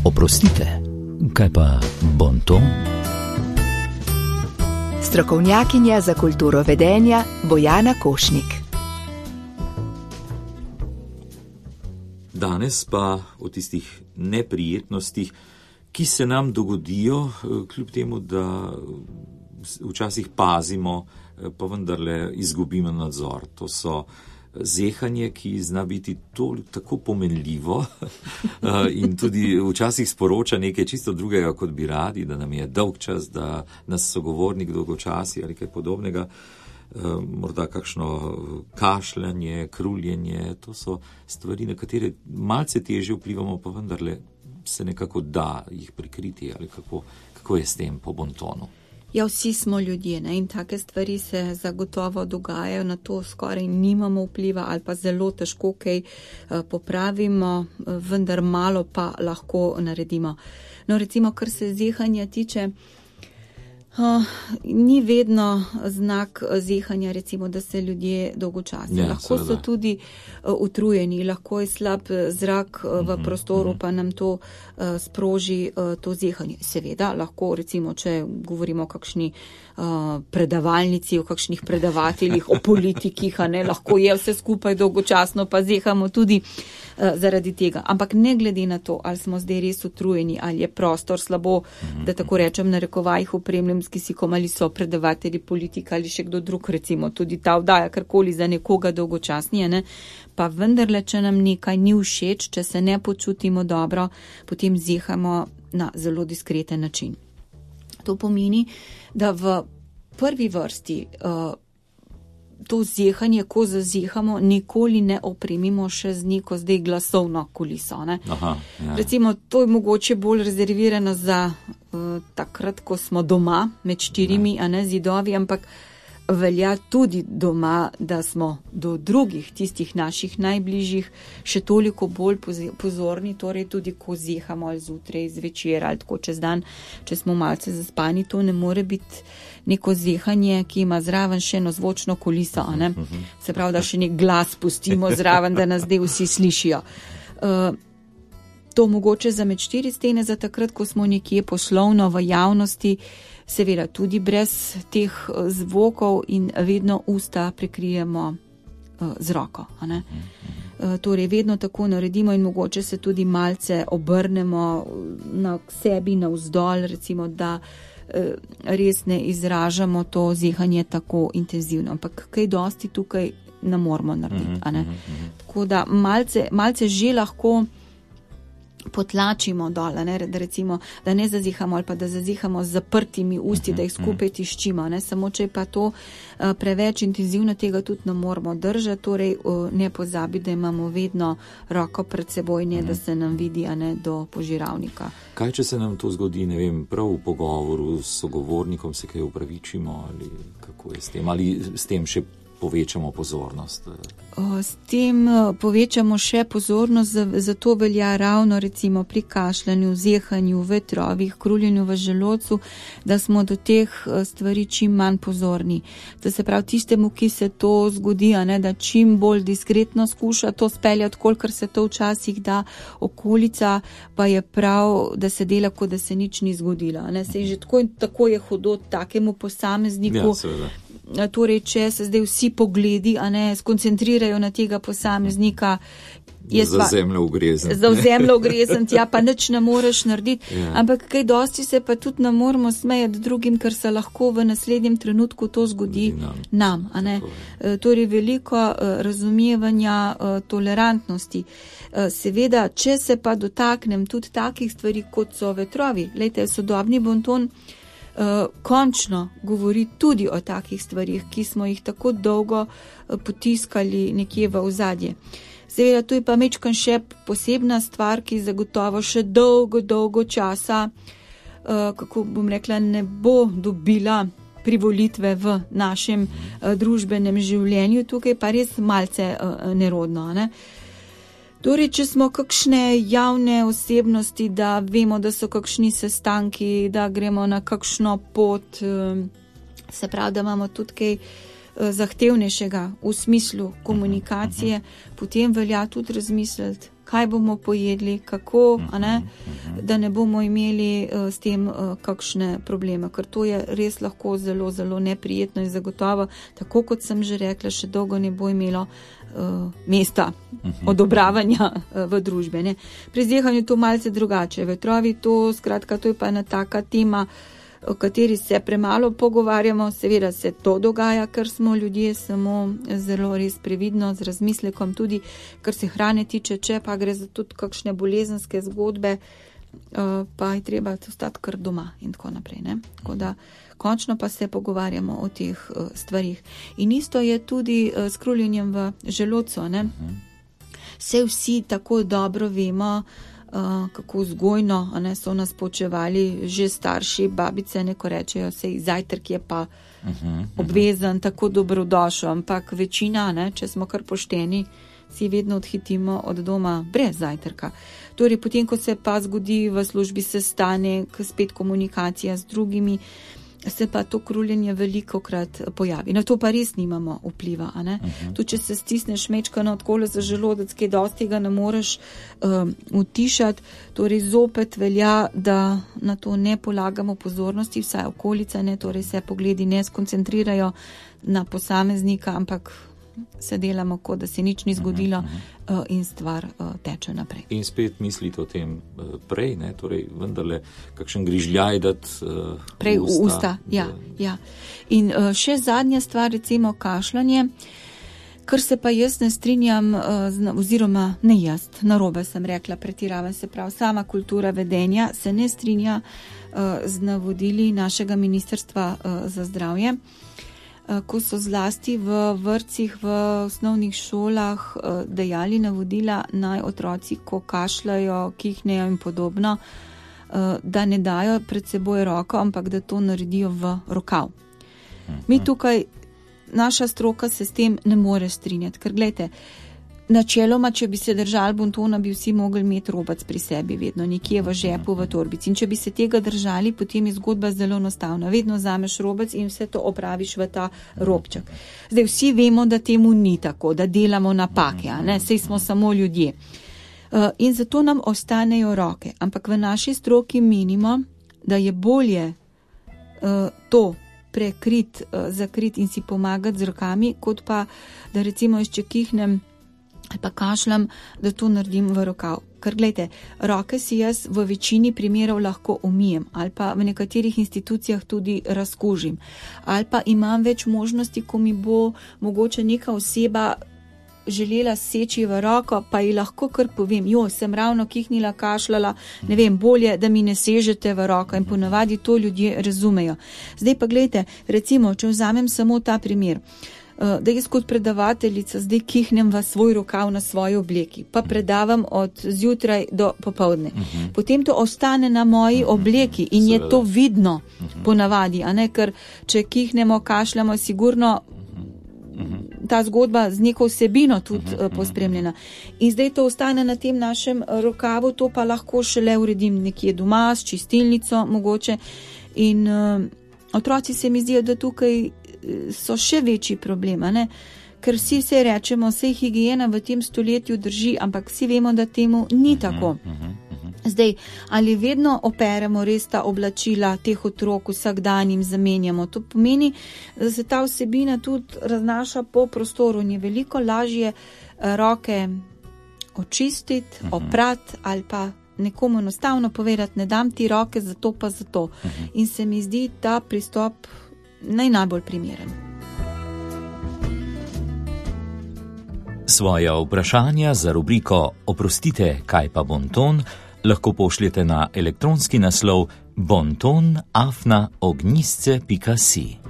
Oprostite, kaj pa bonton? Strokovnjakinja za kulturo vedenja Bojana Košnik. Danes pa o tistih neprijetnostih, ki se nam dogodijo, kljub temu, da včasih pazimo, pa vendarle izgubimo nadzor. To so zehanje, ki zna biti tako pomenljivo in tudi včasih sporoča nekaj čisto drugega, kot bi radi, da nam je dolg čas, da nas sogovornik dolgočasi ali kaj podobnega. Morda kakšno kašljanje, kruljenje, to so stvari, na katere malce težje vplivamo, pa vendarle se nekako da jih prikriti, ali kako je s tem po bontonu. Ja, vsi smo ljudje, ne? In take stvari se zagotovo dogajajo, na to skoraj nimamo vpliva ali pa zelo težko kaj popravimo, vendar malo pa lahko naredimo. No, recimo, kar se zehanja tiče, ni vedno znak zehanja, recimo, da se ljudje dolgočasijo. Ja, lahko so tudi utrujeni, lahko je slab zrak v prostoru, pa nam to sproži to zehanje. Seveda, lahko, recimo, če govorimo o kakšni predavalnici, o kakšnih predavateljih, o politikih, lahko je vse skupaj dolgočasno, pa zehamo tudi zaradi tega. Ampak ne glede na to, ali smo zdaj res utrujeni, ali je prostor slabo, da tako rečem, narekovajih opremljen s kisikom, ali so predavatelji politika ali še kdo drug, recimo tudi ta vdaja karkoli za nekoga dolgočasnije, pa vendarle, če nam nekaj ni všeč, če se ne počutimo dobro, potem zehamo na zelo diskreten način. To pomeni, da v prvi vrsti to zehanje, ko zazehamo, nikoli ne opremimo še z neko zdaj glasovno kuliso. Aha, ja. Recimo, to je mogoče bolj rezervirano za takrat, ko smo doma med štirimi, zidovi, ampak velja tudi doma, da smo do drugih, tistih naših najbližjih, še toliko bolj pozorni, torej tudi ko zehamo ali zjutraj, zvečer ali tako čez dan, če smo malce zaspani, to ne more biti neko zehanje, ki ima zraven še eno zvočno kuliso, Se pravi, da še nek glas pustimo zraven, da nas zdaj vsi slišijo. To mogoče za med štiri stene, za takrat, ko smo nekje poslovno v javnosti, seveda tudi brez teh zvokov in vedno usta prekrijemo z roko. Torej, vedno tako naredimo in mogoče se tudi malce obrnemo na sebi navzdol, recimo, da res ne izražamo to zehanje tako intenzivno. Ampak kaj dosti tukaj ne moramo narediti. Tako da malce že lahko potlačimo dol, da recimo, da ne zazihamo ali pa da zazihamo z zaprtimi usti, da jih skupaj tiščimo. Samo če je pa to preveč intenzivno, tega tudi ne moramo držati, torej ne pozabi, da imamo vedno roko pred seboj, ne da se nam vidi, do požiralnika. Kaj, če se nam to zgodi, ne vem, prav v pogovoru s sogovornikom, se kaj upravičimo ali kako je s tem, ali s tem še povečamo pozornost? S tem povečamo še pozornost, zato velja ravno recimo pri kašljanju, zehanju, vetrovih, kruljenju v želodcu, da smo do teh stvari čim manj pozorni. To se pravi tistemu, ki se to zgodi, da čim bolj diskretno skuša to speljati, kolikor se to včasih da, okolica pa je prav, da se dela, kot da se nič ni zgodilo. Se je že tako je hudo takemu posamezniku. Ja, seveda. Torej, če se zdaj vsi pogledi, skoncentrirajo na tega posameznika, za zemljo ugrezen, pa nič ne moreš narediti. Ja. Ampak kaj dosti se pa tudi ne moramo smejati drugim, ker se lahko v naslednjem trenutku to zgodi nam. Torej, veliko razumevanja, tolerantnosti. Seveda, če se pa dotaknem tudi takih stvari, kot so vetrovi, glejte, sodobni bonton končno govori tudi o takih stvarih, ki smo jih tako dolgo potiskali nekje v ozadje. Seveda, to je pa mečkan še posebna stvar, ki zagotovo še dolgo časa, kako bom rekla, ne bo dobila privolitve v našem družbenem življenju. Tukaj pa res malce nerodno, Torej, če smo kakšne javne osebnosti, da vemo, da so kakšni sestanki, da gremo na kakšno pot, se pravi, da imamo tudi kaj zahtevnejšega v smislu komunikacije, potem velja tudi razmisliti, kaj bomo pojedli, kako, da ne bomo imeli s tem kakšne probleme, ker to je res lahko zelo, zelo neprijetno in zagotovo, tako kot sem že rekla, še dolgo ne bo imelo mesta odobravanja v družbe. Ne. Pri zdehanju je to malce drugače. Vetrovi to, skratka, to je pa ena taka tema, o kateri se premalo pogovarjamo. Seveda se to dogaja, ker smo ljudje samo zelo res previdno, z razmislekom tudi, kar se hrane tiče, če pa gre za tudi kakšne bolezenske zgodbe, pa je treba ostati kar doma in tako naprej. Ne? Tako da končno pa se pogovarjamo o teh stvarih. In isto je tudi s kruljenjem v želodcu. Ne? Vsi tako dobro vemo, kako vzgojno so nas poučevali že starši, babice, neko rečejo, sej zajtrk je pa obvezen, tako dobrodošel, ampak večina, če smo kar pošteni, si vedno odhitimo od doma brez zajtrka. Torej, potem, ko se pa zgodi v službi sestanek, spet komunikacija z drugimi, se pa to kruljenje velikokrat pojavi. Na to pa res nimamo vpliva. Tu, če se stisneš mečkano odkole za želodec, kaj dosti ga ne moreš utišati, torej zopet velja, da na to ne polagamo pozornosti, vsaj okolica ne, torej se pogledi ne skoncentrirajo na posameznika, ampak se delamo, kot da se nič ni zgodilo in stvar teče naprej. In spet mislite o tem prej, ne? Torej vendarle kakšen grižljaj dati prej v usta. Ja. In še zadnja stvar, recimo kašljanje, kar se pa jaz ne strinjam, oziroma ne jaz, narobe sem rekla, pretiravam, se pravi, sama kultura vedenja se ne strinja z navodili našega ministrstva za zdravje, ko so zlasti v vrtcih, v osnovnih šolah dajali navodila naj otroci, ko kašljajo, kihnejo in podobno, da ne dajo pred seboj roko, ampak da to naredijo v rokav. Mi tukaj, naša stroka se s tem ne more strinjati, ker gledajte, načeloma, če bi se držali bontona, bi vsi mogli imeti robac pri sebi vedno, nekje v žepu, v torbici. In če bi se tega držali, potem je zgodba zelo enostavna. Vedno vzameš robac in vse to opraviš v ta robček. Zdaj, vsi vemo, da temu ni tako, da delamo napake, saj smo samo ljudje. In zato nam ostanejo roke. Ampak v naši stroki menimo, da je bolje to prekrit, zakrit in si pomagati z rokami, kot pa, da recimo če kihnem ali pa kašljam, da to naredim v rokav. Ker gledajte, roke si jaz v večini primerov lahko umijem ali pa v nekaterih institucijah tudi razkužim. Ali pa imam več možnosti, ko mi bo mogoče neka oseba želela seči v roko, pa ji lahko kar povem, sem ravno kihnila, kašljala, ne vem, bolje, da mi ne sežete v roko in ponavadi to ljudje razumejo. Zdaj pa gledajte, recimo, če vzamem samo ta primer, da jaz kot predavateljica zdaj kihnem v svoj rokav na svoji obleki, pa predavam od zjutraj do popovdne. Potem to ostane na moji obleki in je to vidno ponavadi, ker če kihnemo, kašljamo, sigurno ta zgodba z neko vsebino tudi pospremljena. In zdaj to ostane na tem našem rokavu, to pa lahko šele uredim nekje doma, s čistilnico mogoče. In otroci se mi zdijo, da tukaj so še večji problem, ker vsi se rečemo, vse higijena v tem stoletju drži, ampak vsi vemo, da temu ni tako. Zdaj, ali vedno operemo res ta oblačila teh otrok, vsak dan jim zamenjamo? To pomeni, da se ta vsebina tudi raznaša po prostoru in je veliko lažje roke očistiti, oprati ali pa nekomu enostavno povedati, ne dam ti roke zato pa zato. In se mi zdi ta pristop najbolj primeren. Svoja vprašanja za rubriko Oprostite, kaj pa bonton, lahko pošljete na elektronski naslov bonton@ognjisce.si.